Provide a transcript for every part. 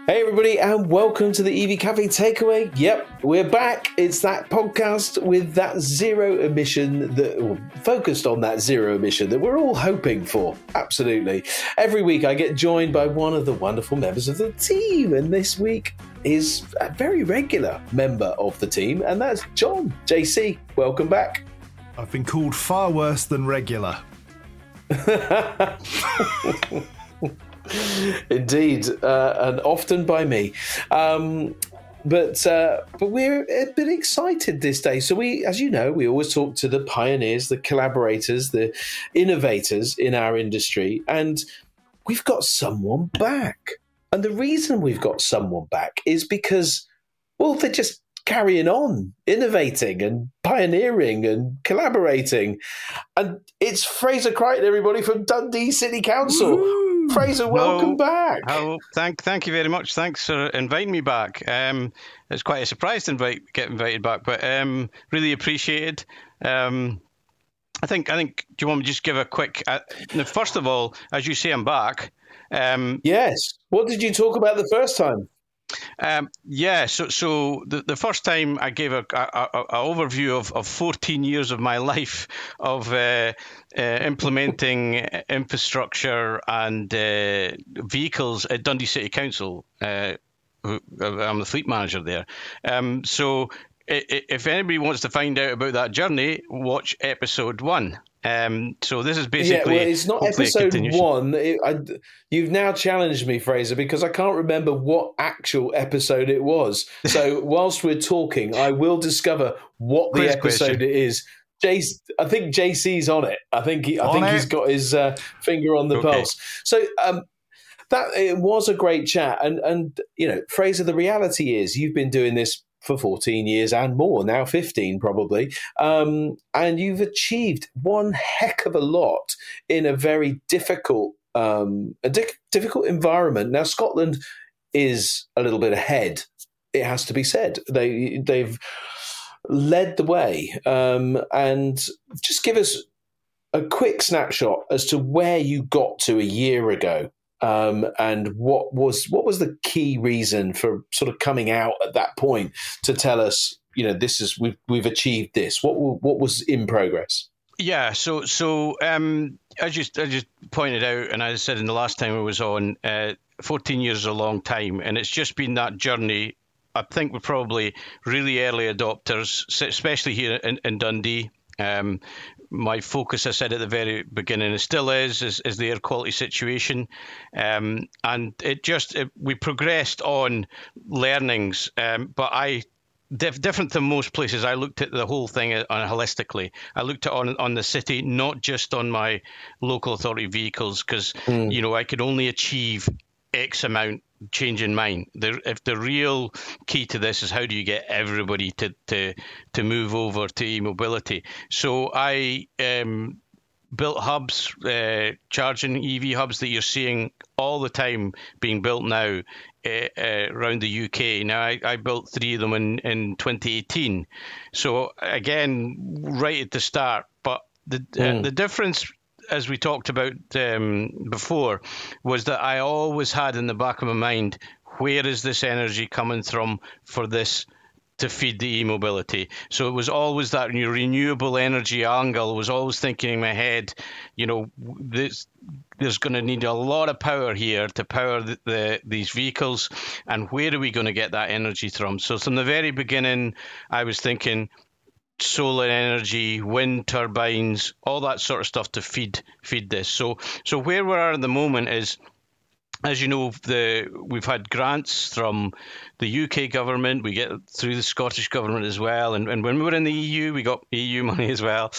Hey everybody, and welcome to the EV Cafe Takeaway. Yep, we're back. It's that podcast with that zero emission, focused on that zero emission that we're all hoping for. Absolutely. Every week I get joined by one of the wonderful members of the team, and this week is a very regular member of the team, and that's John. JC, welcome back. I've been called far worse than regular. Indeed, and often by me. But we're a bit excited this day. So we, as you know, we always talk to the pioneers, the collaborators, the innovators in our industry, and we've got someone back. And the reason we've got someone back is because, well, they're just carrying on, innovating and pioneering and collaborating. And it's Fraser Crichton, everybody, from Dundee City Council. Woo! Fraser, welcome back. Hello. Thank you very much. Thanks for inviting me back. It's quite a surprise to get invited back, but really appreciated. I think. Do you want me to just give a quick? First of all, as you say, I'm back. Yes. What did you talk about the first time? So the first time I gave a overview of 14 years of my life of implementing infrastructure and vehicles at Dundee City Council. I'm the fleet manager there. So if anybody wants to find out about that journey, watch episode 1. So this is basically... Yeah, well, it's not episode 1. You've now challenged me, Fraser, because I can't remember what actual episode it was. So whilst we're talking, I will discover what the episode it is. I think JC's on it. I think he's got his finger on the pulse. So that it was a great chat. And you know, Fraser, the reality is you've been doing this for 14 years and more, now 15 probably, and you've achieved one heck of a lot in a very difficult environment. Now, Scotland is a little bit ahead, it has to be said. They've led the way, and just give us a quick snapshot as to where you got to a year ago. And what was the key reason for sort of coming out at that point to tell us, you know, we've achieved this? What was in progress? Yeah, so as you pointed out, and I said in the last time I was on, 14 years is a long time, and it's just been that journey. I think we're probably really early adopters, especially here in Dundee. My focus, I said at the very beginning, it still is the air quality situation, and we progressed on learnings, but different than most places, I looked at the whole thing holistically. I looked at on the city, not just on my local authority vehicles, because you know, I could only achieve X amount change in mine. If the real key to this is how do you get everybody to move over to e-mobility. So I built hubs, charging EV hubs that you're seeing all the time being built now around the UK. Now I built 3 of them in 2018. So again, right at the start, but the difference, as we talked about before, was that I always had in the back of my mind, where is this energy coming from for this to feed the e-mobility? So it was always that renewable energy angle. I was always thinking in my head, you know, there's going to need a lot of power here to power these vehicles, and where are we going to get that energy from? So from the very beginning, I was thinking solar energy, wind turbines, all that sort of stuff to feed this. So where we are at the moment is, as you know, we've had grants from the UK government. We get through the Scottish government as well, and when we were in the EU, we got EU money as well.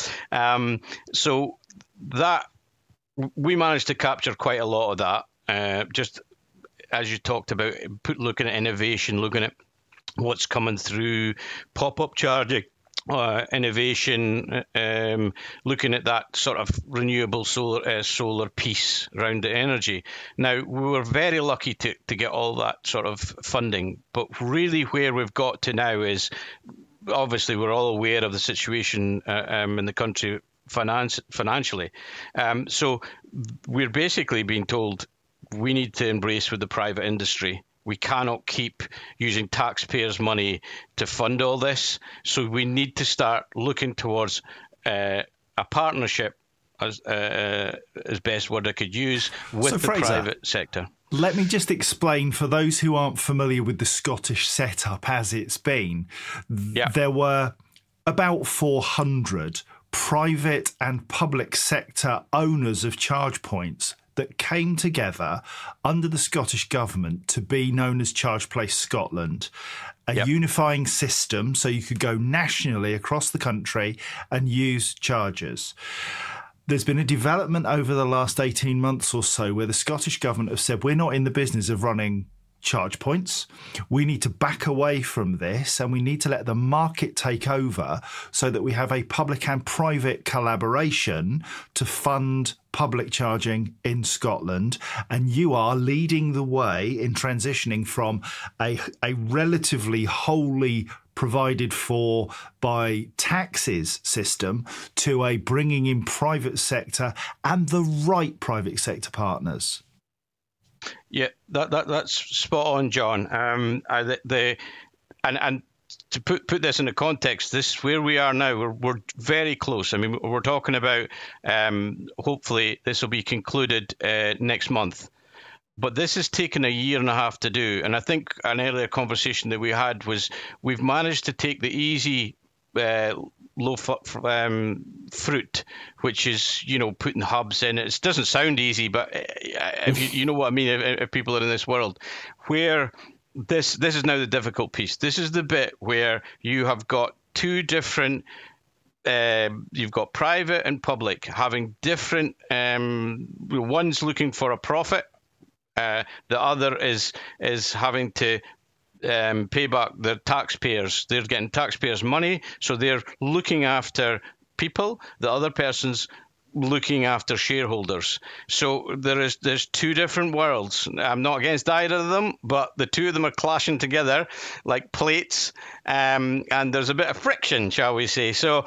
So that we managed to capture quite a lot of that. Just as you talked about, looking at innovation, looking at what's coming through, pop-up charging. Innovation, looking at that sort of renewable solar piece around the energy. Now, we were very lucky to get all that sort of funding, but really where we've got to now is, obviously we're all aware of the situation in the country financially. So we're basically being told we need to embrace with the private industry. We cannot keep using taxpayers' money to fund all this. So we need to start looking towards a partnership, as best word I could use, with the Fraser, private sector. Let me just explain for those who aren't familiar with the Scottish setup as it's been. There were about 400 private and public sector owners of charge points that came together under the Scottish government to be known as Charge Place Scotland, a unifying system so you could go nationally across the country and use chargers. There's been a development over the last 18 months or so where the Scottish government have said, we're not in the business of running charge points. We need to back away from this and we need to let the market take over so that we have a public and private collaboration to fund public charging in Scotland. And you are leading the way in transitioning from a relatively wholly provided for by taxes system to a bringing in private sector and the right private sector partners. Yeah, that's spot on, John. And to put this into context, this where we are now. We're very close. I mean, we're talking about hopefully this will be concluded next month. But this has taken a year and a half to do. And I think an earlier conversation that we had was we've managed to take the easy low fruit, which is, putting hubs in. It doesn't sound easy, but if you know what I mean, if people are in this world, where this is now the difficult piece. This is the bit where you have got two different you've got private and public having different, one's looking for a profit. The other is having to pay back their taxpayers. They're getting taxpayers' money, so they're looking after people. The other person's looking after shareholders. So there's two different worlds. I'm not against either of them, but the two of them are clashing together like plates, and there's a bit of friction, shall we say. So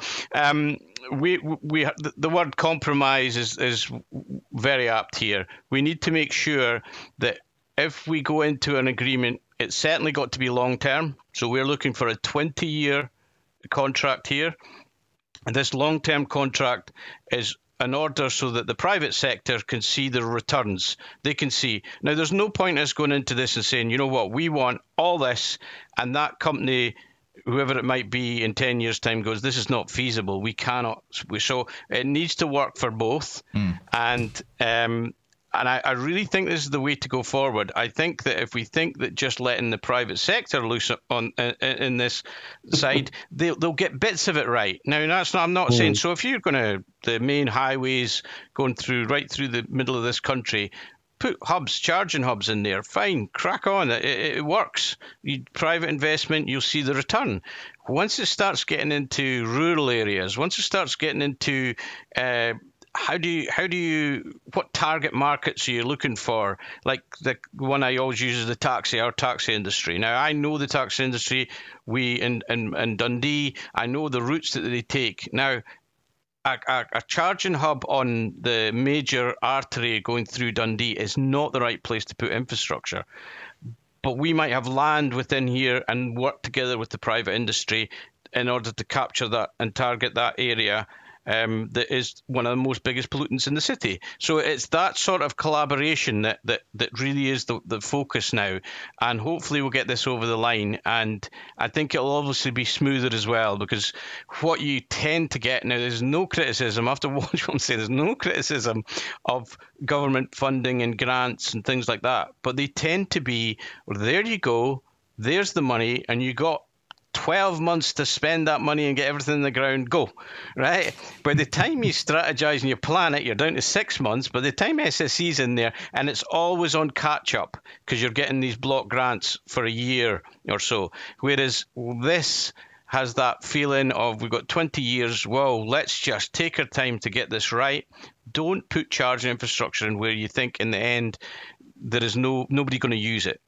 the word compromise is very apt here. We need to make sure that if we go into an agreement, it's certainly got to be long term. So we're looking for a 20-year contract here. And this long-term contract is in order so that the private sector can see the returns. They can see. Now, there's no point us going into this and saying, you know what, we want all this, and that company, whoever it might be in 10 years' time, goes, this is not feasible. We cannot. So it needs to work for both. And I really think this is the way to go forward. I think that if we think that just letting the private sector loose in this side, they'll get bits of it right. Now, I'm not saying, so if you're the main highways going right through the middle of this country, put charging hubs in there, fine, crack on, it works. Private investment, you'll see the return. Once it starts getting into rural areas, once it starts getting into what target markets are you looking for? Like the one I always use is our taxi industry. Now, I know the taxi industry, in Dundee, I know the routes that they take. Now, a charging hub on the major artery going through Dundee is not the right place to put infrastructure. But we might have land within here and work together with the private industry in order to capture that and target that area that is one of the most biggest pollutants in the city. So it's that sort of collaboration that really is the focus now. And hopefully we'll get this over the line. And I think it'll obviously be smoother as well, because what you tend to get now, there's no criticism, after what I'm saying, there's no criticism of government funding and grants and things like that. But they tend to be, well, there you go, there's the money, and you got 12 months to spend that money and get everything in the ground, go, right? By the time you strategize and you plan it, you're down to 6 months. By the time SSE's in there, and it's always on catch-up because you're getting these block grants for a year or so. Whereas this has that feeling of, we've got 20 years, whoa, let's just take our time to get this right. Don't put charging infrastructure in where you think in the end there is nobody going to use it.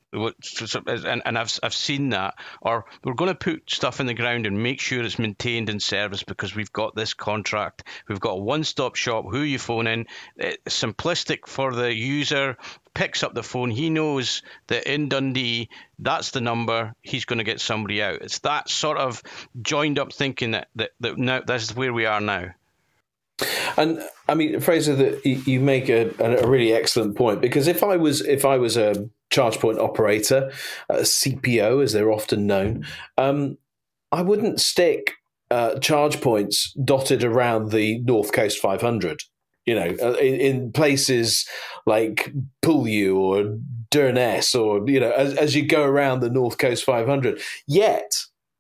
And I've seen that. Or we're going to put stuff in the ground and make sure it's maintained and serviced because we've got this contract. We've got a one-stop shop. Who you phone in? It's simplistic for the user. Picks up the phone. He knows that in Dundee, that's the number. He's going to get somebody out. It's that sort of joined-up thinking that now that's where we are now. And I mean, Fraser, that you make a really excellent point, because if I was a charge point operator, a CPO as they're often known, I wouldn't stick charge points dotted around the North Coast 500. In places like Poolew or Durness, or as you go around the North Coast 500. Yet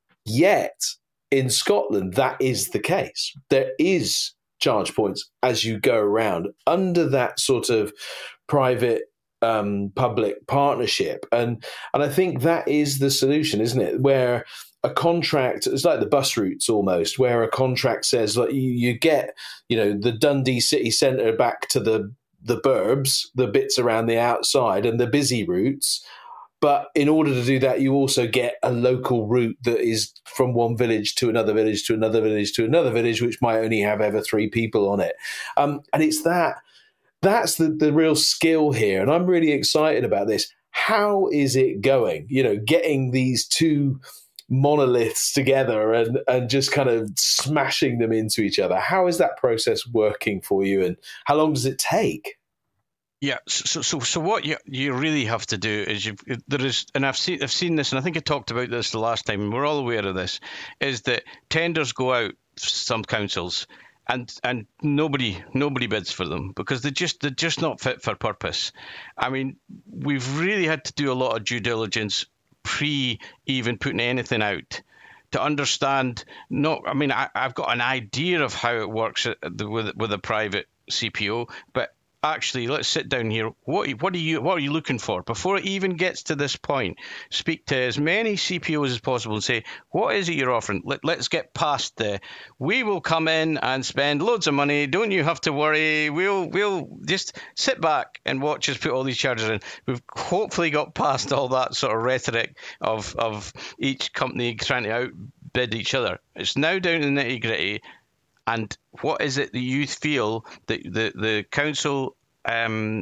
in Scotland, that is the case. There is charge points as you go around under that sort of private public partnership, and I think that is the solution, isn't it? Where a contract, it's like the bus routes almost, where a contract says like you get the Dundee city centre back to the burbs, the bits around the outside and the busy routes. But in order to do that, you also get a local route that is from one village to another village to another village to another village, which might only have ever 3 people on it. And it's that's the real skill here. And I'm really excited about this. How is it going? Getting these two monoliths together and just kind of smashing them into each other. How is that process working for you, and how long does it take? Yeah, so what you really have to do is and I've seen this, and I think I talked about this the last time, and we're all aware of this, is that tenders go out some councils, and nobody bids for them because they're just not fit for purpose. I mean, we've really had to do a lot of due diligence pre even putting anything out to understand. I've got an idea of how it works with a private CPO, but actually, let's sit down here. What are you looking for before it even gets to this point? Speak to as many CPOs as possible and say, what is it you're offering? Let's get past we will come in and spend loads of money. Don't you have to worry. We'll just sit back and watch us put all these charges in. We've hopefully got past all that sort of rhetoric of each company trying to outbid each other. It's now down to the nitty gritty. And what is it that you feel that the council can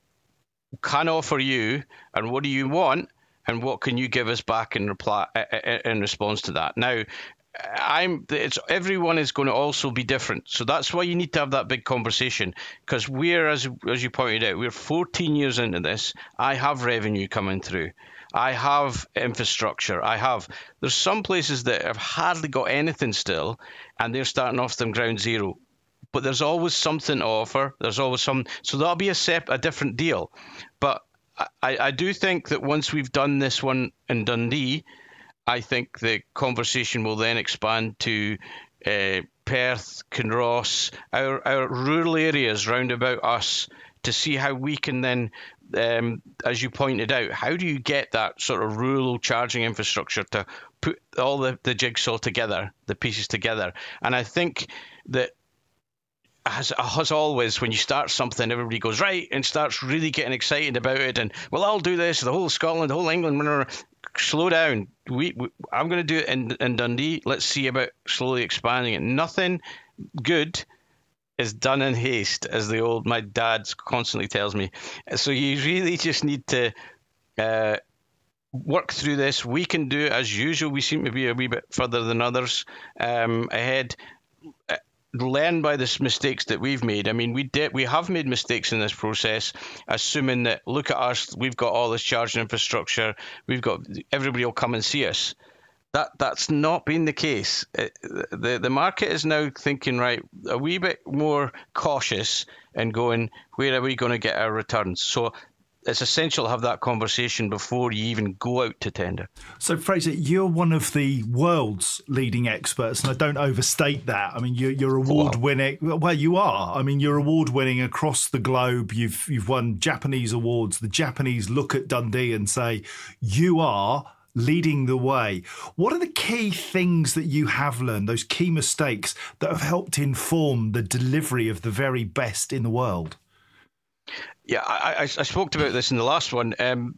offer you, and what do you want, and what can you give us back in response to that? Now, everyone is going to also be different, so that's why you need to have that big conversation. Because we're, as you pointed out, we're 14 years into this. I have revenue coming through. I have infrastructure. There's some places that have hardly got anything still, and they're starting off from ground zero. But there's always something to offer. There's always so that'll be a different deal. But I do think that once we've done this one in Dundee, I think the conversation will then expand to Perth, Kinross, our rural areas round about us, to see how we can then, as you pointed out, how do you get that sort of rural charging infrastructure to put all the jigsaw together, the pieces together? And I think that, as always, when you start something, everybody goes right and starts really getting excited about it. And, well, I'll do this, the whole Scotland, the whole England. Slow down. I'm going to do it in Dundee. Let's see about slowly expanding it. Nothing good is done in haste, as my dad constantly tells me. So you really just need to work through this. We can do it as usual. We seem to be a wee bit further than others ahead. Learn by the mistakes that we've made. I mean, we have made mistakes in this process, assuming that, look at us, we've got all this charging infrastructure, everybody will come and see us. That's not been the case. The market is now thinking, right, a wee bit more cautious and going, where are we going to get our returns? So it's essential to have that conversation before you even go out to tender. So, Fraser, you're one of the world's leading experts, and I don't overstate that. I mean, you're award-winning. Well, you are. I mean, you're award-winning across the globe. You've won Japanese awards. The Japanese look at Dundee and say, you are leading the way. What are the key things that you have learned, those key mistakes that have helped inform the delivery of the very best in the world? Yeah, I spoke about this in the last one.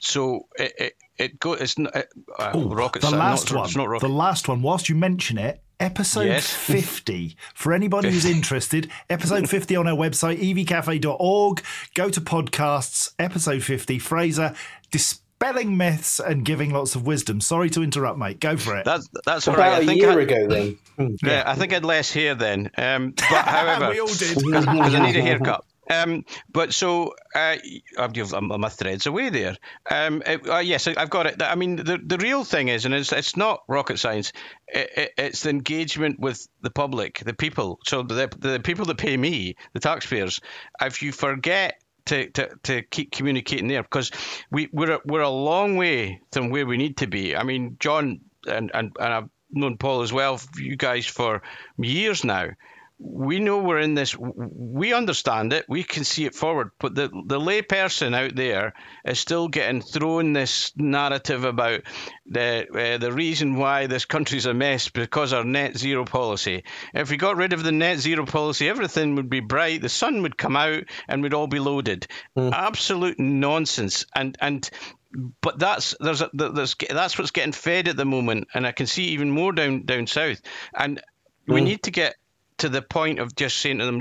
So it's not rocket the science. Last one. It's not rocket. The last one. Whilst you mention it, episode 50. For anybody who's interested, episode 50 on our website, evcafe.org. Go to podcasts, episode 50. Fraser, dispelling myths and giving lots of wisdom. Sorry to interrupt, mate. Go for it. That's all right. About a year ago, then. Yeah, I think I had less hair then. But however, we all did. Because I need a haircut. But so my thread's away there. Yes, I've got it. I mean, the real thing is, and it's not rocket science. It's the engagement with the public, the people. So the people that pay me, the taxpayers. If you forget to keep communicating there, because we're a long way from where we need to be. I mean, John and I've known Paul as well, you guys, for years now. We know we're in this. We understand it. We can see it forward. But the lay person out there is still getting thrown this narrative about the reason why this country's a mess because our net zero policy. If we got rid of the net zero policy, everything would be bright. The sun would come out and we'd all be loaded. Absolute nonsense. But that's what's getting fed at the moment, and I can see even more down south. And we need to get to the point of just saying to them,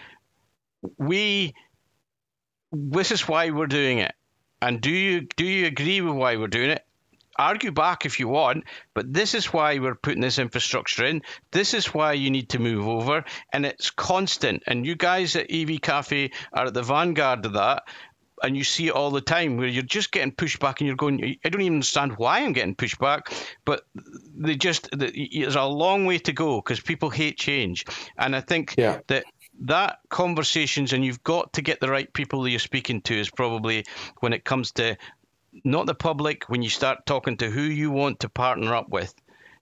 this is why we're doing it. And do you agree with why we're doing it? Argue back if you want, but this is why we're putting this infrastructure in. This is why you need to move over. And it's constant. And you guys at EV Cafe are at the vanguard of that. And you see it all the time where you're just getting pushed back and you're going, I don't even understand why I'm getting pushed back. But there's a long way to go because people hate change. And I think that conversations, and you've got to get the right people that you're speaking to, is probably when it comes to not the public, when you start talking to who you want to partner up with.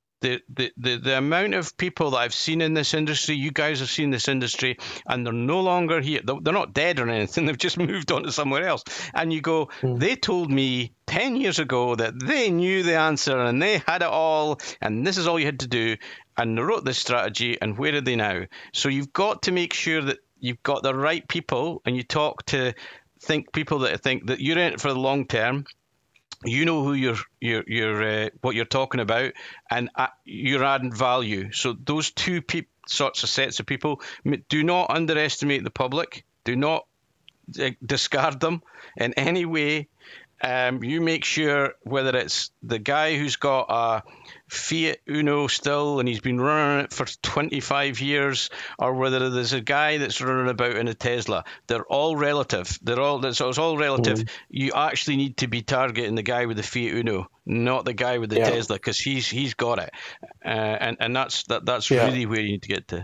The amount of people that I've seen in this industry, you guys have seen this industry, and they're no longer here. They're not dead or anything. They've just moved on to somewhere else. And you go, they told me 10 years ago that they knew the answer and they had it all, and this is all you had to do. And they wrote this strategy, and where are they now? So you've got to make sure that you've got the right people, and you talk to people that think that you're in it for the long term. You know who you're what you're talking about, and you're adding value. So those two sorts of sets of people, do not underestimate the public. Do not discard them in any way. You make sure whether it's the guy who's got a Fiat Uno still and he's been running it for 25 years, or whether there's a guy that's running about in a Tesla. They're all relative. It's all relative. You actually need to be targeting the guy with the Fiat Uno, not the guy with the Tesla, because he's got it, and that's really where you need to get to.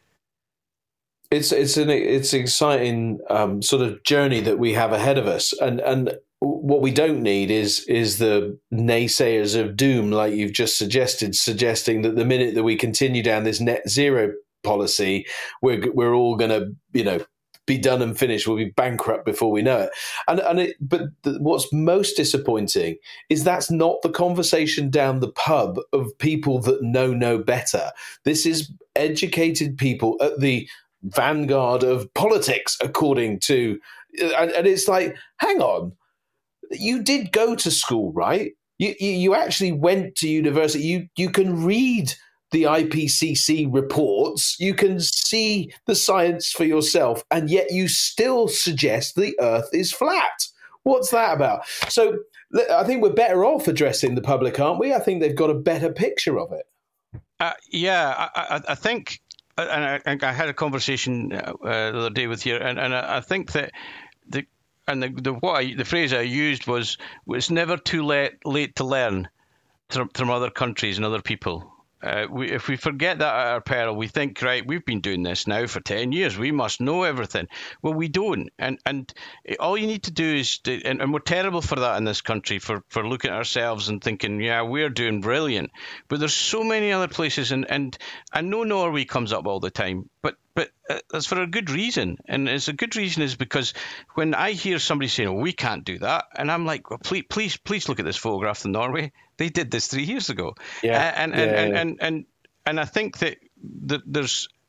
It's an exciting sort of journey that we have ahead of us, and what we don't need is the naysayers of doom, like you've just suggesting that the minute that we continue down this net zero policy, we're all going to be done and finished. We'll be bankrupt before we know it. But what's most disappointing is that's not the conversation down the pub of people that know no better. This is educated people at the vanguard of politics, according to, and it's like, hang on. You did go to school, right? You actually went to university. You can read the IPCC reports. You can see the science for yourself, and yet you still suggest the Earth is flat. What's that about? So I think we're better off addressing the public, aren't we? I think they've got a better picture of it. I think, and I had a conversation the other day with you, and I think that the phrase I used was it's never too late to learn from other countries and other people. If we forget that at our peril, we think, right, we've been doing this now for 10 years. We must know everything. Well, we don't. And all you need to do is, and we're terrible for that in this country, for looking at ourselves and thinking, yeah, we're doing brilliant. But there's so many other places, and I know Norway comes up all the time, but that's for a good reason. And it's a good reason is because when I hear somebody saying, oh, we can't do that, and I'm like, well, please look at this photograph in Norway. They did this 3 years ago. And I think that there's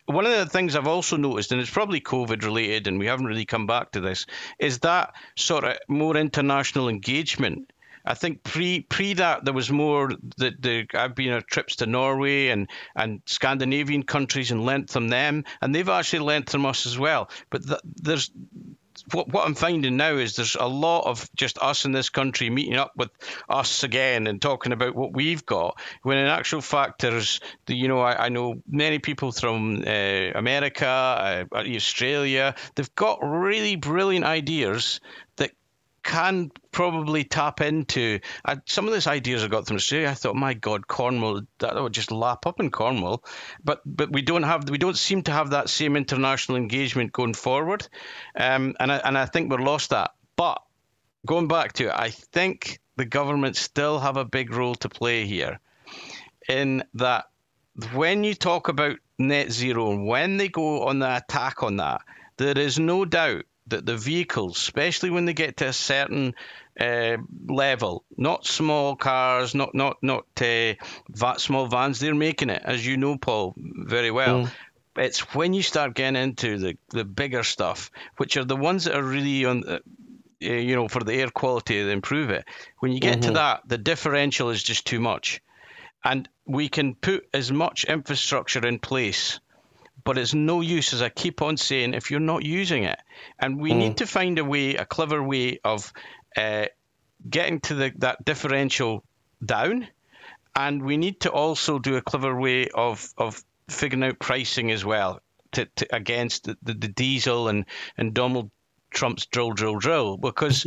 one of the things I've also noticed, and it's probably COVID related, and we haven't really come back to this, is that sort of more international engagement. I think pre that there was more. I've been on trips to Norway and Scandinavian countries and learnt from them, and they've actually learnt from us as well. But there's what I'm finding now is there's a lot of just us in this country meeting up with us again and talking about what we've got, when in actual fact there's I know many people from America, Australia. They've got really brilliant ideas that can probably tap into some of these ideas I got from Australia. I thought, my God, Cornwall, that would just lap up in Cornwall. But we don't seem to have that same international engagement going forward, and I think we're lost that. But going back to it, I think the government still have a big role to play here, in that when you talk about net zero and when they go on the attack on that, there is no doubt that the vehicles, especially when they get to a certain level, not small cars, not small vans, they're making it, as you know, Paul, very well. It's when you start getting into the bigger stuff, which are the ones that are really on, for the air quality to improve it. When you get to that, the differential is just too much. And we can put as much infrastructure in place, but it's no use, as I keep on saying, if you're not using it. And we need to find a clever way of getting to that differential down. And we need to also do a clever way of figuring out pricing as well to against the diesel and Donald Trump's drill, because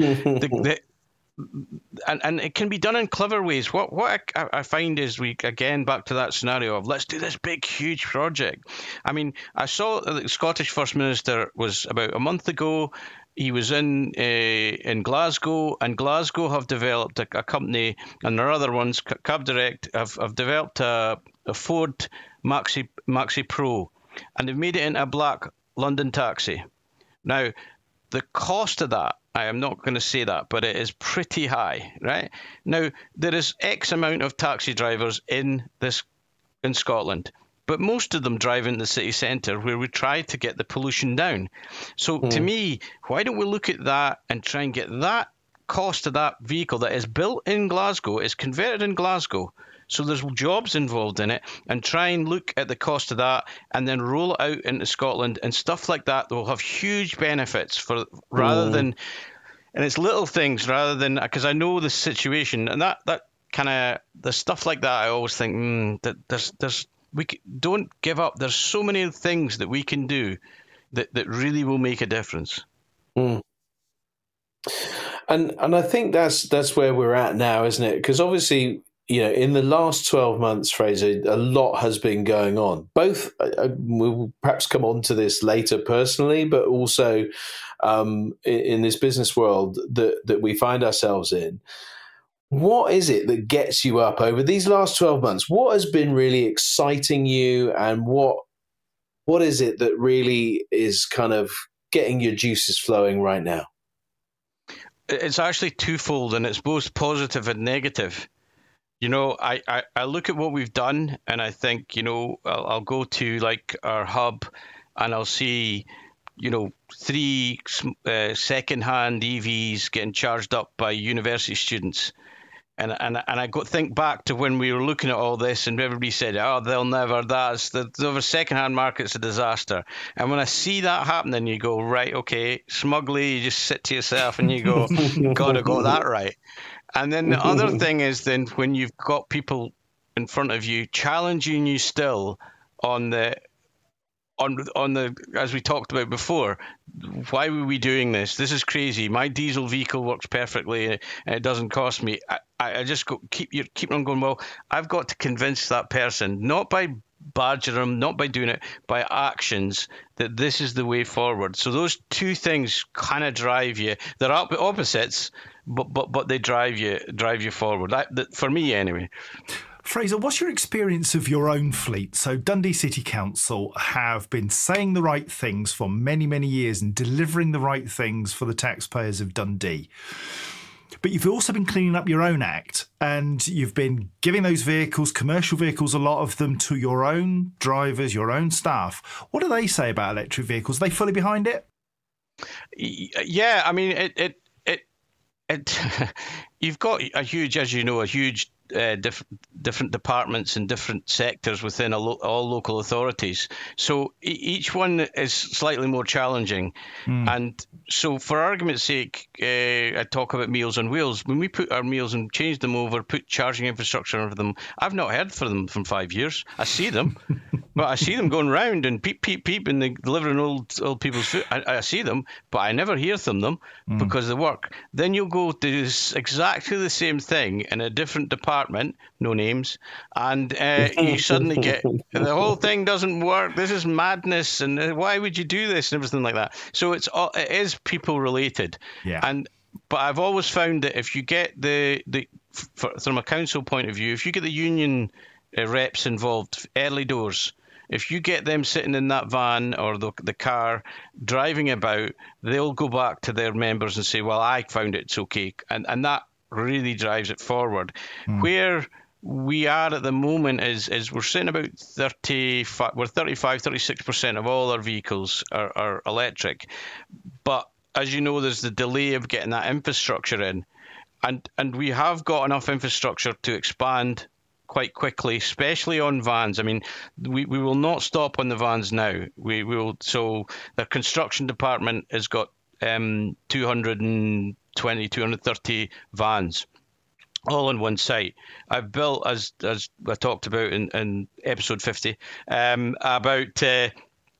and it can be done in clever ways. What I find is, we again back to that scenario of let's do this big huge project. I mean, I saw the Scottish First Minister was about a month ago. He was in Glasgow, and Glasgow have developed a company, and there are other ones, Cab Direct, have developed a Ford Maxi Pro, and they've made it into a black London taxi. Now, the cost of that, I am not going to say that, but it is pretty high, right? Now, there is X amount of taxi drivers in Scotland, but most of them drive in the city centre, where we try to get the pollution down. So to me, why don't we look at that and try and get that cost of that vehicle that is built in Glasgow, is converted in Glasgow, so there's jobs involved in it, and try and look at the cost of that and then roll it out into Scotland, and stuff like that will have huge benefits rather than, and it's little things rather than, because I know the situation, and that kind of, the stuff like that, I always think that don't give up. There's so many things that we can do that really will make a difference. And I think that's where we're at now, isn't it? Because obviously, in the last 12 months, Fraser, a lot has been going on. Both, we'll perhaps come on to this later personally, but also in this business world that we find ourselves in. What is it that gets you up over these last 12 months? What has been really exciting you, and what is it that really is kind of getting your juices flowing right now? It's actually twofold, and it's both positive and negative. I look at what we've done, and I think, I'll go to like our hub, and I'll see, 3 second-hand EVs getting charged up by university students. And I think back to when we were looking at all this, and everybody said, "Oh, they'll never. The second-hand market's a disaster." And when I see that happening, you go, right, okay, smugly, you just sit to yourself and you go, "Gotta got that right." And then the other thing is, then when you've got people in front of you challenging you still on the, as we talked about before, why were we doing this? This is crazy. My diesel vehicle works perfectly and it doesn't cost me. I just keep on going, well, I've got to convince that person, not by badgering them, not by doing it, by actions, that this is the way forward. So those two things kind of drive you. They're opposites, but they drive you forward. For me, anyway. Fraser, what's your experience of your own fleet? So Dundee City Council have been saying the right things for many, many years and delivering the right things for the taxpayers of Dundee. But you've also been cleaning up your own act, and you've been giving those vehicles, commercial vehicles, a lot of them, to your own drivers, your own staff. What do they say about electric vehicles? Are they fully behind it? Yeah, I mean, it you've got a huge different departments and different sectors within all local authorities. So each one is slightly more challenging. And so, for argument's sake, I talk about Meals on Wheels. When we put our meals and change them over, put charging infrastructure over them, I've not heard from them from 5 years. I see them. But I see them going round and peep, peep, peep, and they're delivering old people's food. I see them, but I never hear from them because of the work. Then you'll go do exactly the same thing in a different department, no names, and you suddenly get, the whole thing doesn't work. This is madness, and why would you do this, and everything like that. So it is people related. Yeah. But I've always found that if you get from a council point of view, if you get the union reps involved early doors, if you get them sitting in that van or the car driving about, they'll go back to their members and say, well, I found it's okay. And that really drives it forward. Where we are at the moment is we're sitting about 36% of all our vehicles are electric. But as you know, there's the delay of getting that infrastructure in. And we have got enough infrastructure to expand quite quickly, especially on vans. I mean, we will not stop on the vans now. We will. So the construction department has got 230 vans, all on one site. I've built, as I talked about in episode 50, we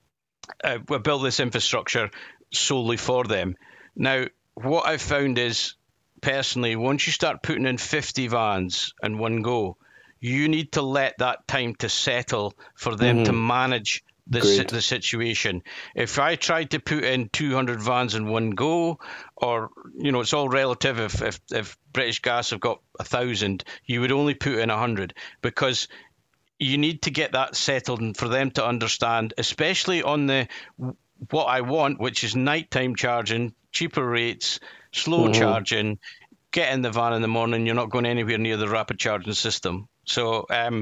built this infrastructure solely for them. Now, what I've found is, personally, once you start putting in 50 vans in one go, you need to let that time to settle for them to manage the situation. If I tried to put in 200 vans in one go, or, it's all relative. If British Gas have got 1,000, you would only put in 100, because you need to get that settled and for them to understand, especially on what I want, which is nighttime charging, cheaper rates, slow charging. Get in the van in the morning, you're not going anywhere near the rapid charging system. So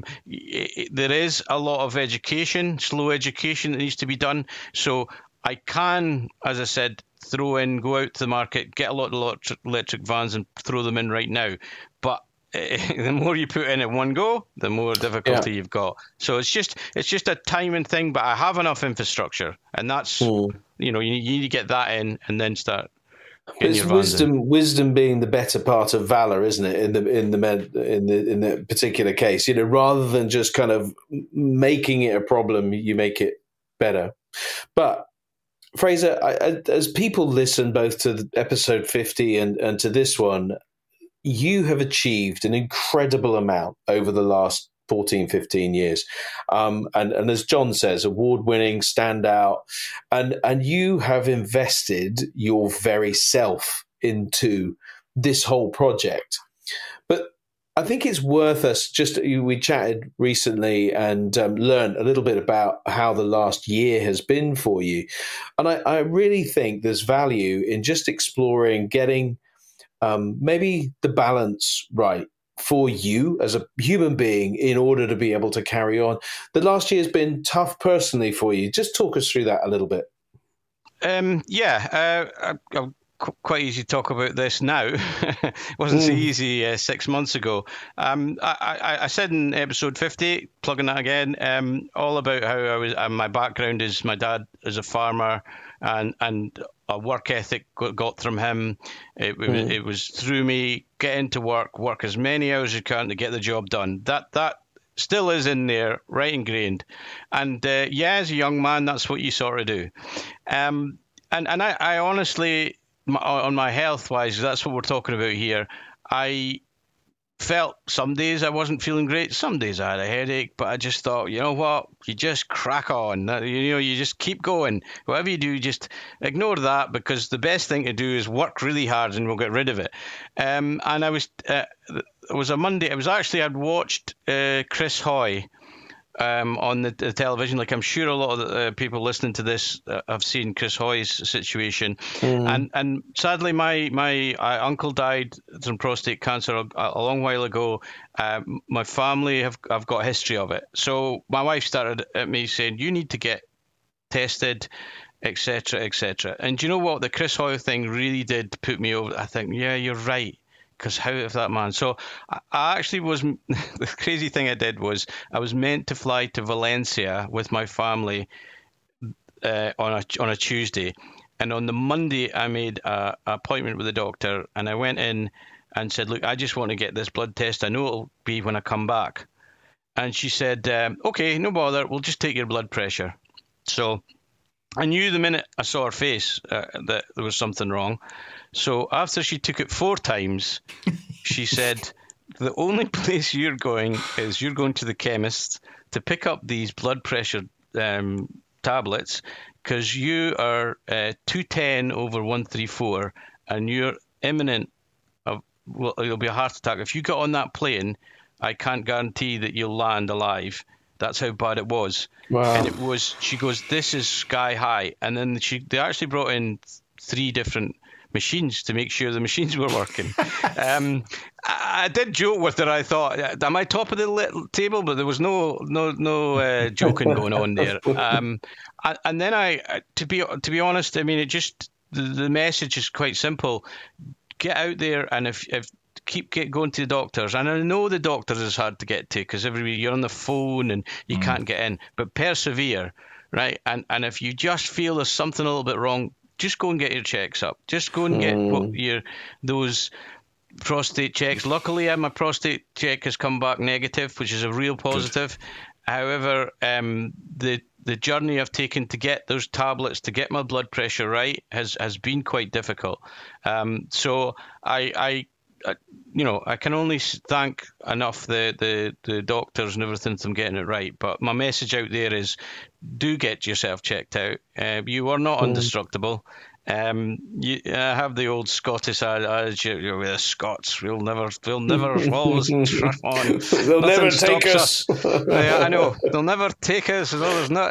there is a lot of slow education that needs to be done. So I can, as I said, go out to the market, get a lot of electric vans and throw them in right now. But the more you put in at one go, the more difficulty you've got. So it's just a timing thing. But I have enough infrastructure, and that's you need to get that in and then start. It's wisdom being the better part of valor, isn't it? In the particular case, rather than just kind of making it a problem, you make it better. But Fraser, as people listen both to episode 50 and to this one, you have achieved an incredible amount over the last 14, 15 years. And as John says, award-winning, standout. And you have invested your very self into this whole project. But I think it's worth us we chatted recently and learned a little bit about how the last year has been for you. And I really think there's value in just exploring getting maybe the balance right for you as a human being in order to be able to carry on. The last year has been tough personally for you. Just talk us through that a little bit. I'm quite easy to talk about this now. It wasn't so easy 6 months ago. I said in episode 50, plugging that again, all about how I was. My background is my dad is a farmer, and a work ethic got from him. It was through me. Get into work as many hours as you can to get the job done. That still is in there, right ingrained. And as a young man, that's what you sort of do. And I honestly, on my health wise, that's what we're talking about here. I felt some days I wasn't feeling great. Some days I had a headache, but I just thought, you know what? You just crack on. You just keep going. Whatever you do, just ignore that, because the best thing to do is work really hard and we'll get rid of it. And it was a Monday. It was actually, I'd watched Chris Hoy on the television. Like I'm sure a lot of the people listening to this have seen Chris Hoy's situation, and sadly my uncle died from prostate cancer a long while ago. My family have got a history of it, so my wife started at me saying, "You need to get tested," etc., etc. And do you know what? The Chris Hoy thing really did put me over. I think, yeah, you're right. Because how if that man? So I actually was, the crazy thing I did was I was meant to fly to Valencia with my family on a Tuesday. And on the Monday, I made an appointment with the doctor, and I went in and said, look, I just want to get this blood test. I know it'll be when I come back. And she said, okay, no bother. We'll just take your blood pressure. So I knew the minute I saw her face that there was something wrong. So after she took it 4 times, she said, the only place you're going is you're going to the chemist to pick up these blood pressure tablets because you are 210/134 and you're imminent of, well, it'll be a heart attack. If you get on that plane, I can't guarantee that you'll land alive. That's how bad it was. Wow. And it was, she goes, this is sky high. And then they actually brought in 3 different machines to make sure the machines were working. I did joke with her. I thought, am I top of the table? But there was no joking going on there. And then to be honest, I mean, it just, the message is quite simple. Get out there, and if keep going to the doctors. And I know the doctors is hard to get to because you're on the phone and you can't get in, but persevere, right? And if you just feel there's something a little bit wrong, just go and get your checks up. Just go and get those prostate checks. Luckily, my prostate check has come back negative, which is a real positive. Good. However, the journey I've taken to get those tablets, to get my blood pressure right, has been quite difficult. So I can only thank enough the doctors and everything for getting it right. But my message out there is, do get yourself checked out. You are not indestructible. You have the old Scottish adage, you're with the Scots, they'll never always trip on. They'll never take us. Yeah, I know. They'll never take us. There's not,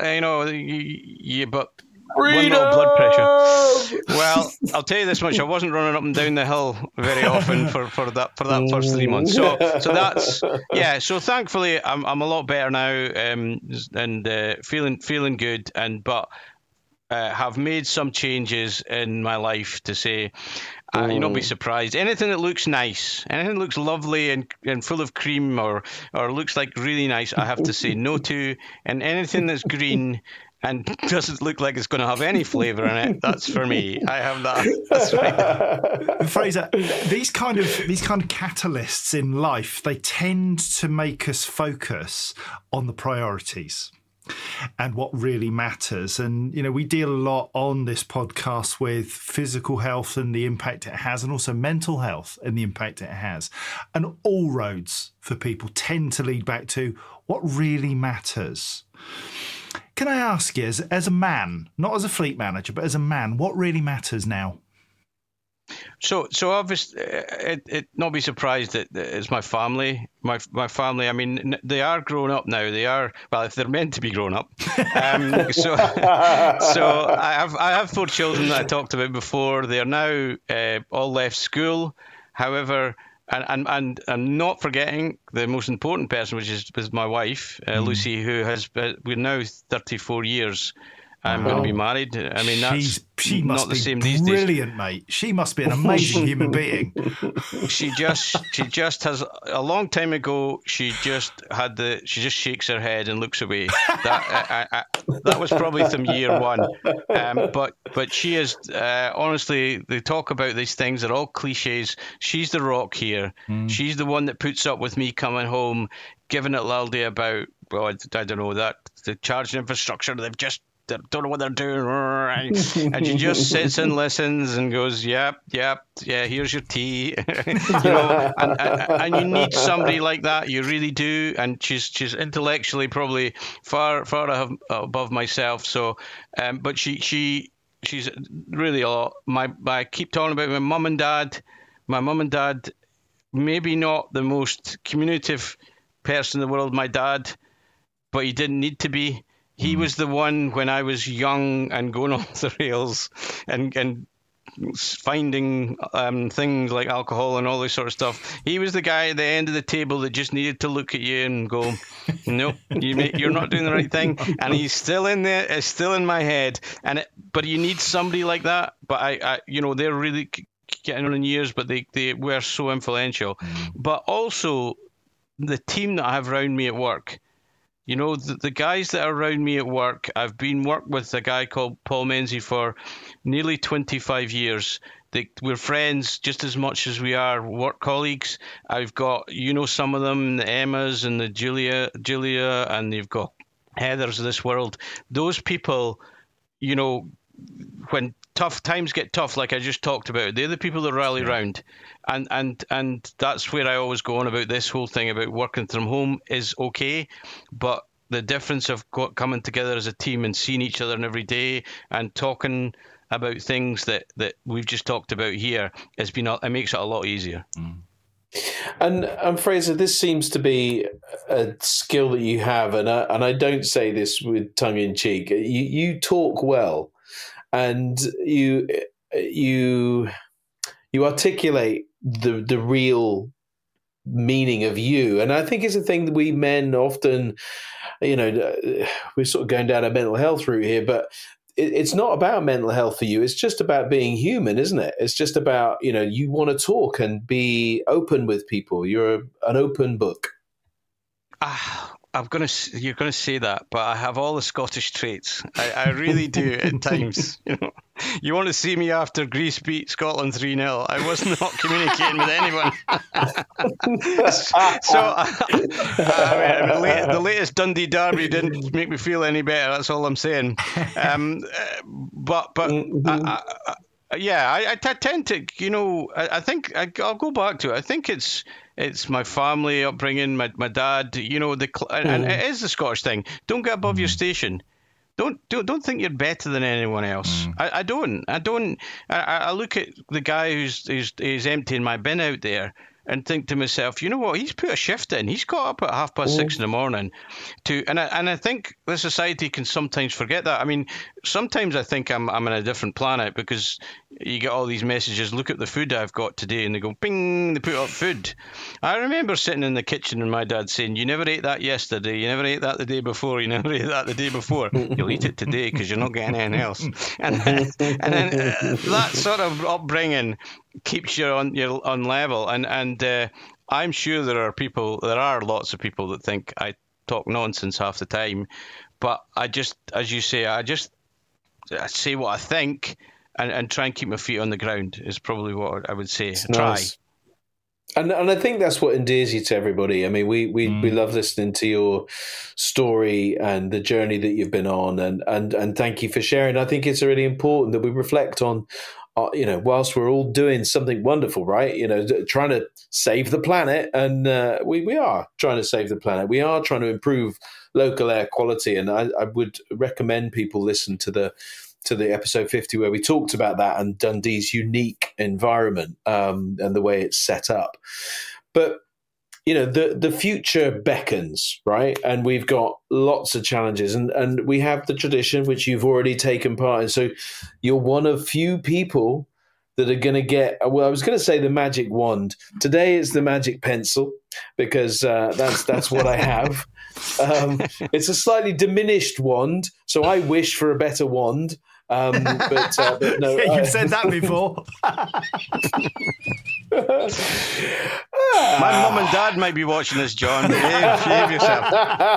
but one little blood pressure. Well, I'll tell you this much: I wasn't running up and down the hill very often for that first 3 months. So that's So thankfully, I'm a lot better now, and feeling good. But have made some changes in my life to say, don't be surprised. Anything that looks nice, anything that looks lovely and full of cream or looks like really nice, I have to say no to. And anything that's green and doesn't look like it's going to have any flavour in it, that's for me. I have that. That's right. Fraser, these kind of catalysts in life, they tend to make us focus on the priorities and what really matters. And, we deal a lot on this podcast with physical health and the impact it has, and also mental health and the impact it has. And all roads for people tend to lead back to what really matters. Can I ask you, as a man, not as a fleet manager, but as a man, what really matters now? So obviously, it not be surprised that it's my family. My family. I mean, they are grown up now. They are, well, if they're meant to be grown up. So I have 4 children that I talked about before. They are now all left school. However, and I'm not forgetting the most important person, which is my wife, Lucy, who we're now 34 years. I'm going to be married. I mean, she must not the be same these days. Brilliant, mate. She must be an amazing human being. She just has, a long time ago, she just shakes her head and looks away. That was probably from year 1. But she is, honestly, they talk about these things, they're all cliches. She's the rock here. She's the one that puts up with me coming home, giving it laldy about, well, I don't know, that the charging infrastructure, they've just don't know what they're doing, and she just sits and listens and goes, yep, here's your tea. And you need somebody like that, you really do. And she's intellectually probably far above myself. So, but she's really a lot. I keep talking about my mum and dad. My mum and dad, maybe not the most communicative person in the world. My dad, but he didn't need to be. He was the one when I was young and going off the rails and finding things like alcohol and all this sort of stuff. He was the guy at the end of the table that just needed to look at you and go, nope, you're not doing the right thing. And he's still in there. It's still in my head. But you need somebody like that. But I they're really getting on in years, but they were so influential. But also the team that I have around me at work. The guys that are around me at work, I've been worked with a guy called Paul Menzies for nearly 25 years. We're friends just as much as we are work colleagues. I've got, some of them, the Emmas and the Julia, and you've got Heathers of this world. Those people, when tough times get tough, like I just talked about, they're the people that rally round. And that's where I always go on about this whole thing about working from home is okay, but the difference of coming together as a team and seeing each other every day and talking about things that we've just talked about here it makes it a lot easier. And Fraser, this seems to be a skill that you have, and I don't say this with tongue in cheek. You talk well, and you articulate the real meaning of you. And I think it's a thing that we men often, we're sort of going down a mental health route here, but it's not about mental health for you. It's just about being human, isn't it? It's just about, you want to talk and be open with people. You're an open book. You're going to say that, but I have all the Scottish traits. I really do at times. You want to see me after Greece beat Scotland 3-0. I was not communicating with anyone. The latest Dundee derby didn't make me feel any better. That's all I'm saying. I tend to, I think I'll go back to it. I think it's my family upbringing, my dad, and it is the Scottish thing. Don't get above your station. Don't think you're better than anyone else. I don't. I look at the guy who's emptying my bin out there and think to myself, you know what? He's put a shift in. He's got up at 6:30 in the morning and I think the society can sometimes forget that. I mean, sometimes I think I'm on a different planet because you get all these messages. Look at the food I've got today, and they go bing. They put up food. I remember sitting in the kitchen and my dad saying, "You never ate that yesterday. You never ate that the day before. You never ate that the day before. You'll eat it today because you're not getting anything else." And then that sort of upbringing keeps you on level. And I'm sure there are lots of people that think I talk nonsense half the time, but I just, as you say, I say what I think. And try and keep my feet on the ground is probably what I would say. Nice. Try. And I think that's what endears you to everybody. I mean, we love listening to your story and the journey that you've been on, and thank you for sharing. I think it's really important that we reflect on, whilst we're all doing something wonderful, right? Trying to save the planet, and we are trying to save the planet. We are trying to improve local air quality, and I would recommend people listen to the episode 50 where we talked about that and Dundee's unique environment and the way it's set up. But, the future beckons, right? And we've got lots of challenges and we have the tradition, which you've already taken part in. So you're one of few people that are going to get, well, I was going to say the magic wand. Today it's the magic pencil because that's what I have. It's a slightly diminished wand, so I wish for a better wand. But no, you've said that before. My mum and dad might be watching this, John. Behave yourself.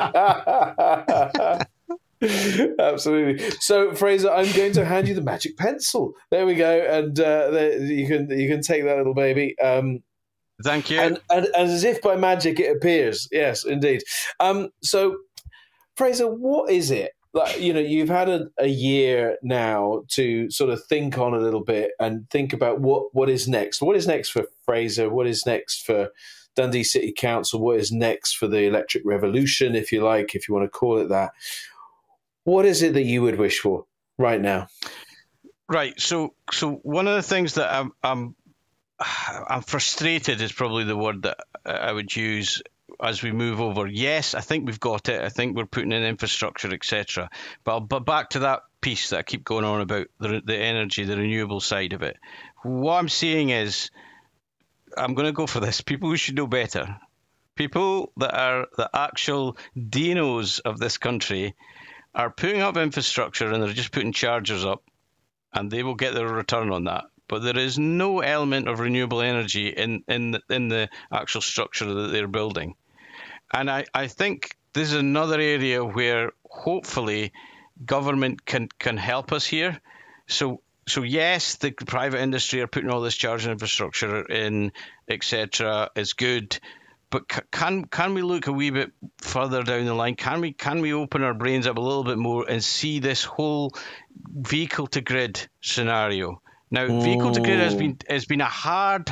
Absolutely. So, Fraser, I'm going to hand you the magic pencil. There we go, and you can take that little baby. Thank you. And as if by magic, it appears. Yes, indeed. So, Fraser, what is it? Like, you've had a year now to sort of think on a little bit and think about what is next. What is next for Fraser? What is next for Dundee City Council? What is next for the electric revolution, if you like, if you want to call it that? What is it that you would wish for right now? Right. So one of the things that I'm frustrated is probably the word that I would use as we move over. Yes, I think we've got it. I think we're putting in infrastructure, etc. But back to that piece that I keep going on about, the energy, the renewable side of it. What I'm seeing is, I'm going to go for this, people who should know better. People that are the actual dinos of this country are putting up infrastructure, and they're just putting chargers up, and they will get their return on that. But there is no element of renewable energy in the actual structure that they're building. And I think this is another area where hopefully government can help us here. So yes, the private industry are putting all this charging infrastructure in, etc. Is good. But can we look a wee bit further down the line? Can we open our brains up a little bit more and see this whole vehicle to grid scenario? Now, vehicle to grid has been a hard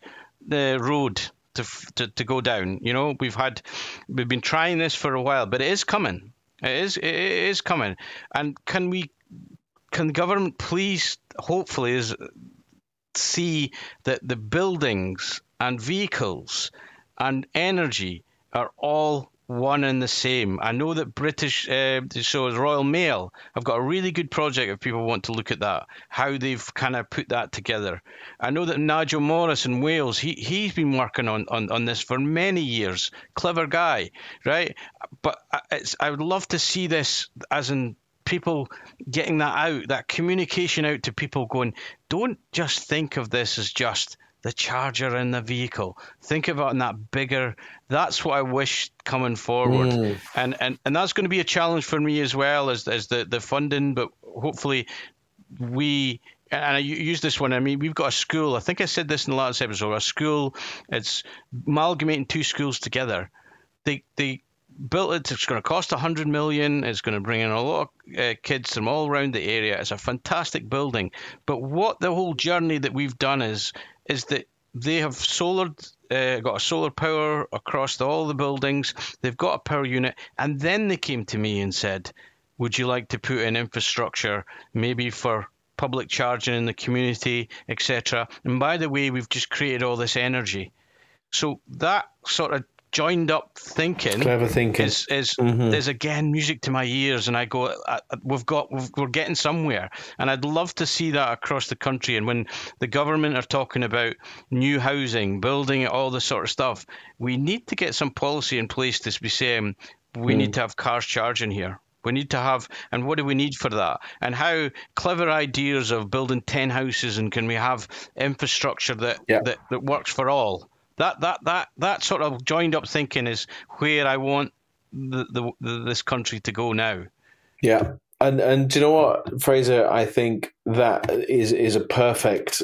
road to go down. You know, we've been trying this for a while, but it is coming. It is coming. And can the government please, hopefully, see that the buildings and vehicles and energy are all one and the same? I know that British, so Royal Mail, have got a really good project if people want to look at that, how they've kind of put that together. I know that Nigel Morris in Wales, he's been working on this for many years. Clever guy, right? But I would love to see this as in people getting that out, that communication out to people going, don't just think of this as just the charger in the vehicle. Think about in that bigger. That's what I wish coming forward, and that's going to be a challenge for me as well as the funding. But hopefully, and I use this one. I mean, we've got a school. I think I said this in the last episode. A school. It's amalgamating two schools together. They built it. It's going to cost $100 million. It's going to bring in a lot of kids from all around the area. It's a fantastic building. But what the whole journey that we've done is that they have got a solar power across all the buildings. They've got a power unit. And then they came to me and said, would you like to put in infrastructure, maybe for public charging in the community, etc. And by the way, we've just created all this energy. So that sort of joined up thinking, clever thinking, is again music to my ears, and I go, we're getting somewhere, and I'd love to see that across the country. And when the government are talking about new housing, building, all this sort of stuff, we need to get some policy in place to be saying we need to have cars charging here. We need to have, and what do we need for that? And how clever ideas of building 10 houses, and can we have infrastructure that works for all? That sort of joined up thinking is where I want this country to go now. Yeah, and do you know what, Fraser? I think that is a perfect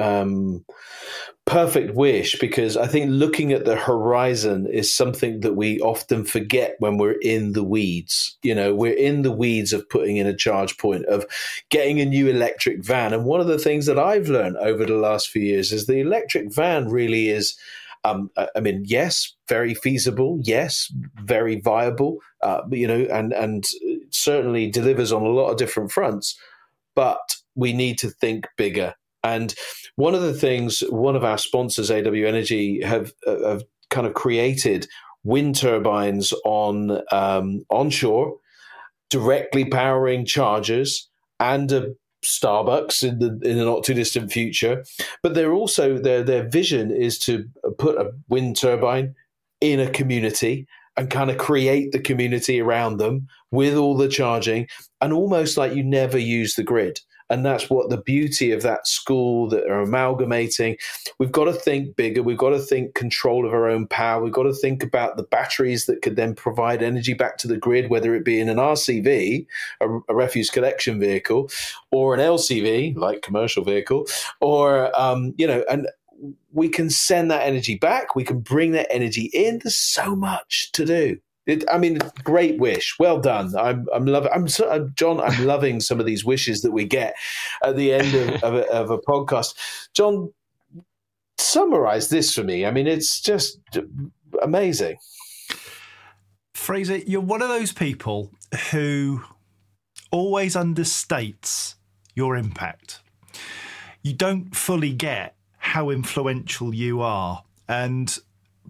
wish, because I think looking at the horizon is something that we often forget when we're in the weeds. You know, we're in the weeds of putting in a charge point, of getting a new electric van. And one of the things that I've learned over the last few years is the electric van really is, I mean, yes, very feasible. Yes, very viable, and certainly delivers on a lot of different fronts. But we need to think bigger. And one of the things, one of our sponsors, AW Energy, have kind of created wind turbines on onshore, directly powering chargers and a Starbucks in the not too distant future. But they're also their vision is to put a wind turbine in a community and kind of create the community around them with all the charging, and almost like you never use the grid. And that's what the beauty of that school that are amalgamating. We've got to think bigger. We've got to think control of our own power. We've got to think about the batteries that could then provide energy back to the grid, whether it be in an RCV, a refuse collection vehicle, or an LCV, like commercial vehicle, or, and we can send that energy back. We can bring that energy in. There's so much to do. Great wish. Well done. John, I'm loving some of these wishes that we get at the end of a podcast. John, summarize this for me. I mean, it's just amazing. Fraser, you're one of those people who always understates your impact. You don't fully get how influential you are. And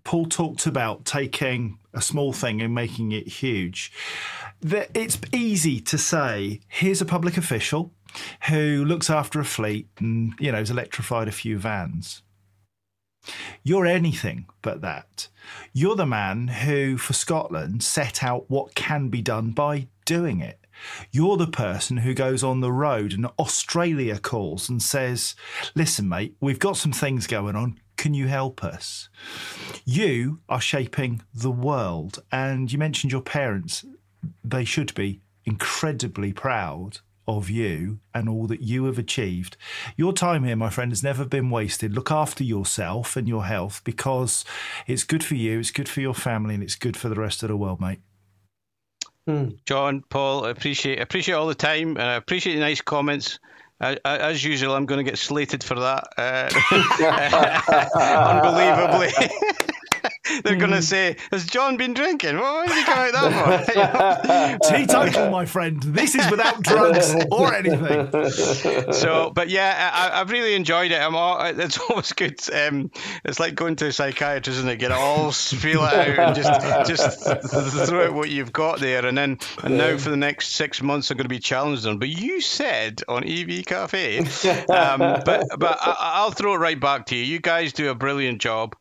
Paul talked about taking a small thing and making it huge. It's easy to say, here's a public official who looks after a fleet and, has electrified a few vans. You're anything but that. You're the man who, for Scotland, set out what can be done by doing it. You're the person who goes on the road and Australia calls and says, listen, mate, we've got some things going on. Can you help us? You are shaping the world. And you mentioned your parents. They should be incredibly proud of you and all that you have achieved. Your time here, my friend, has never been wasted. Look after yourself and your health, because it's good for you, it's good for your family, and it's good for the rest of the world, mate. John, Paul, I appreciate all the time, and I appreciate the nice comments. As usual, I'm going to get slated for that. Unbelievably. They're going to say, has John been drinking? What did he come out that for? Teetotal, my friend. This is without drugs or anything. So, but yeah, I've really enjoyed it. It's always good. It's like going to a psychiatrist, isn't it? Get it all, spiel it out, and just throw out what you've got there. And now for the next 6 months, I'm going to be challenged on. But you said on EV Cafe, but I'll throw it right back to you. You guys do a brilliant job.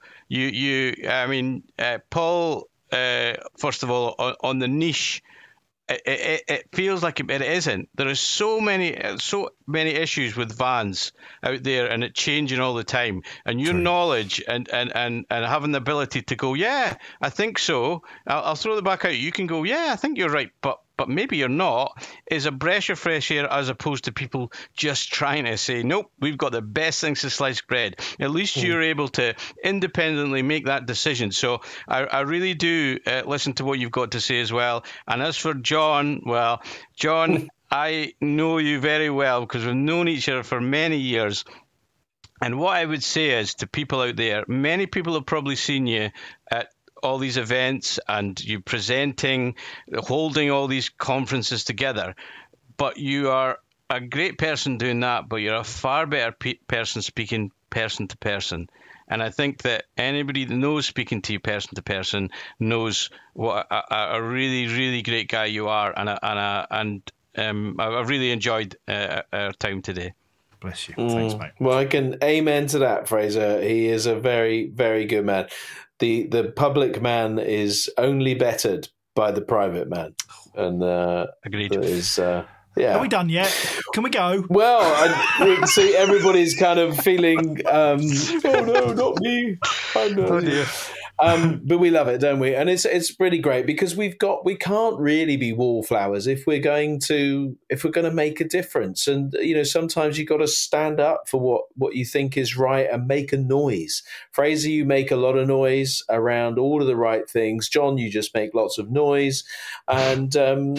Paul, first of all, on the niche, it feels like it isn't. There are so many issues with vans out there, and it changing all the time. And your knowledge and having the ability to go, yeah, I think so. I'll throw it back out. You can go, yeah, I think you're right, but maybe you're not, is a breath of fresh air, as opposed to people just trying to say, nope, we've got the best things to slice bread. At least you're able to independently make that decision. So I really do listen to what you've got to say as well. And as for John, well, John, I know you very well because we've known each other for many years. And what I would say is to people out there, many people have probably seen you at all these events and you presenting, holding all these conferences together. But you are a great person doing that, but you're a far better person speaking person to person. And I think that anybody that knows speaking to you person to person knows what a really, really great guy you are. And I've really enjoyed our time today. Bless you. Thanks, mate. Well, I can amen to that, Fraser. He is a very, very good man. The public man is only bettered by the private man. And agreed. Yeah. Are we done yet? Can we go? Well, we can see everybody's kind of feeling, oh no, not me. I know. Oh dear. But we love it, don't we? And it's really great because we can't really be wallflowers if we're going to make a difference. And sometimes you got to stand up for what you think is right and make a noise. Fraser, you make a lot of noise around all of the right things. John, you just make lots of noise, and I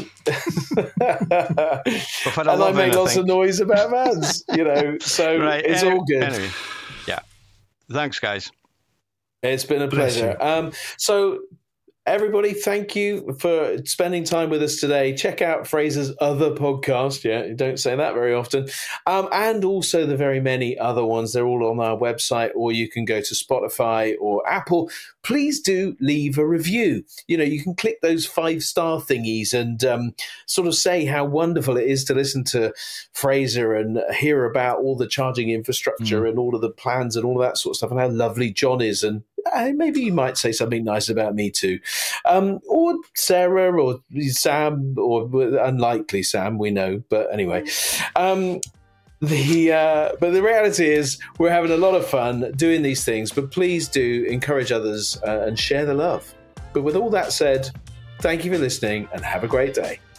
make lots of noise about vans. So right. It's all good. Anyway, yeah. Thanks, guys. It's been a pleasure. So, everybody, thank you for spending time with us today. Check out Fraser's other podcast. Yeah, you don't say that very often. And also the very many other ones. They're all on our website, or you can go to Spotify or Apple. Please do leave a review. You can click those 5-star thingies and sort of say how wonderful it is to listen to Fraser and hear about all the charging infrastructure and all of the plans and all of that sort of stuff, and how lovely John is. And maybe you might say something nice about me too. Or Sarah or Sam, or unlikely Sam, we know. But anyway, but the reality is we're having a lot of fun doing these things, but please do encourage others and share the love. But with all that said, thank you for listening and have a great day.